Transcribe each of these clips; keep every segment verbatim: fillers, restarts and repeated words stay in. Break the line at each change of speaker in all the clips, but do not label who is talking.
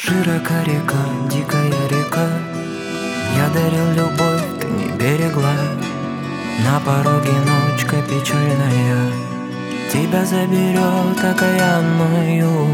Широка река, дикая река, я дарил любовь, ты не берегла. На пороге ночка печальная тебя заберет окаянную.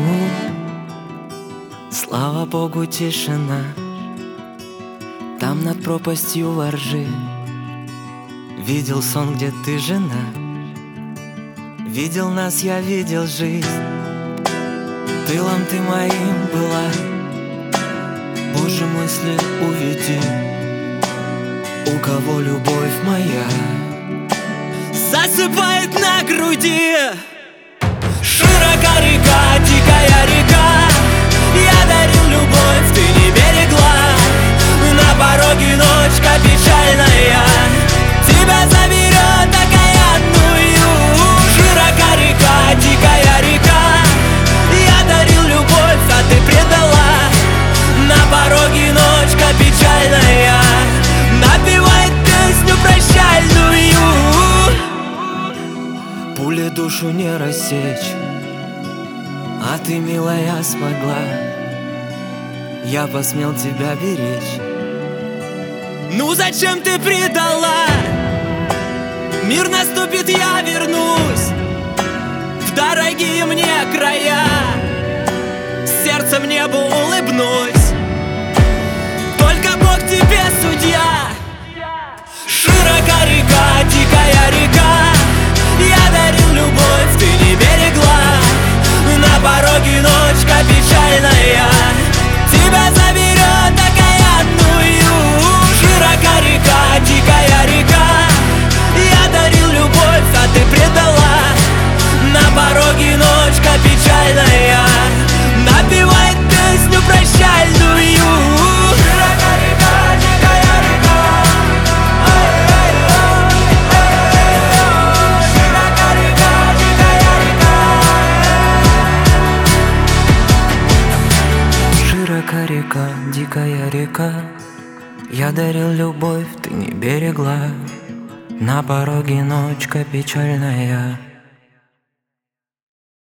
Слава Богу, тишина там над пропастью воржи. Видел сон, где ты жена, видел нас, я видел жизнь. Тылом ты моим была, Боже, мысли уведи. У кого любовь моя засыпает на груди. Широка река, дикая река, я дарил любовь, ты не берегла. На пороге ночка печальная тебя заберет окаянную. Широка река, дикая река, я дарил любовь, а ты предала. На пороге ночка печальная напевает песню прощальную. Пули душу не рассечь, а ты, милая, смогла. Я посмел тебя беречь. Ну зачем ты предала? Мир наступит, я вернусь в дорогие мне края. Сердцем небу улыбнусь, только Бог тебе судья. Широка река, дикая река, я дарил любовь, ты не берегла. На пороге ночка печальная тебя заберет окаянную. Широка река, дикая река, я дарил любовь, а ты предала. На пороге ночка печальная напевает песню прощальную. Широка река, дикая река, широка река, дикая река. Широка река, дикая река, я дарил любовь, ты не берегла. На пороге ночка печальная